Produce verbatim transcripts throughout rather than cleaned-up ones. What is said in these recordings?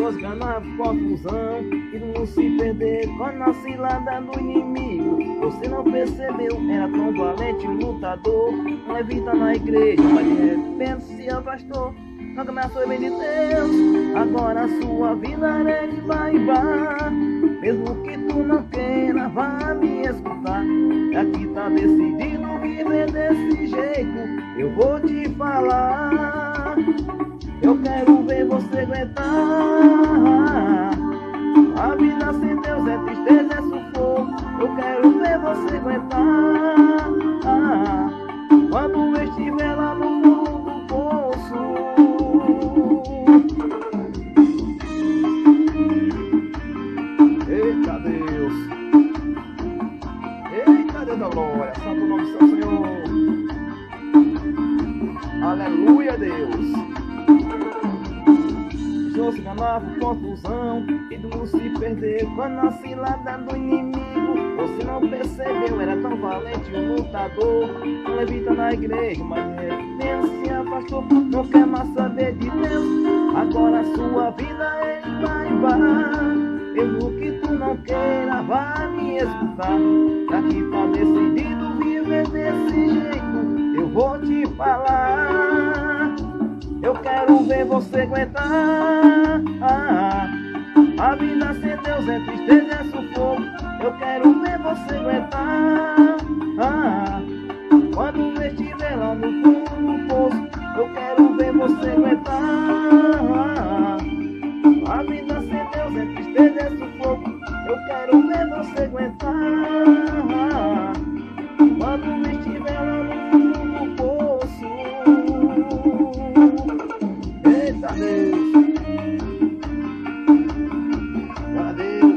pessoas ganhavam confusão e não se perder com a cilada do inimigo. Você não percebeu, era tão valente lutador, um levita na igreja, mas de repente se afastou. Nunca mais foi bem de Deus, agora a sua vida é de baibar. Mesmo que tu não queira, vá me escutar. Aqui tá decidido viver desse jeito, eu vou te falar. Eu quero ver você aguentar. A vida sem Deus é tristeza, é sufoco. Eu quero ver você aguentar. Quando eu estiver lá no fundo do poço. Eita Deus, eita Deus da glória, santo nome do seu Senhor. Aleluia, Deus. Se ganhava confusão e não se perder com a cilada do inimigo. Você não percebeu, era tão valente um lutador, um levita na igreja, mas de repente se afastou. Não quer mais saber de Deus, agora a sua vida ele vai embora. Mesmo que tu não queira, vai me escutar. Aqui tá decidido viver desse jeito, eu vou te falar. Eu quero ver você aguentar. A vida sem Deus é tristeza, é sufoco. Eu quero ver você aguentar. Quando eu estiver lá no fundo do poço, eu quero ver você aguentar. A vida sem Deus é tristeza, é sufoco. Eu quero ver você aguentar. Quando eu estiver lá no fundo do poço. Eita Deus, glória a Deus,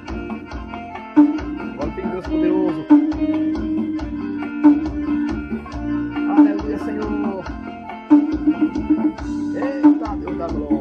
glória a Deus poderoso. Aleluia, Senhor. Eita Deus da glória.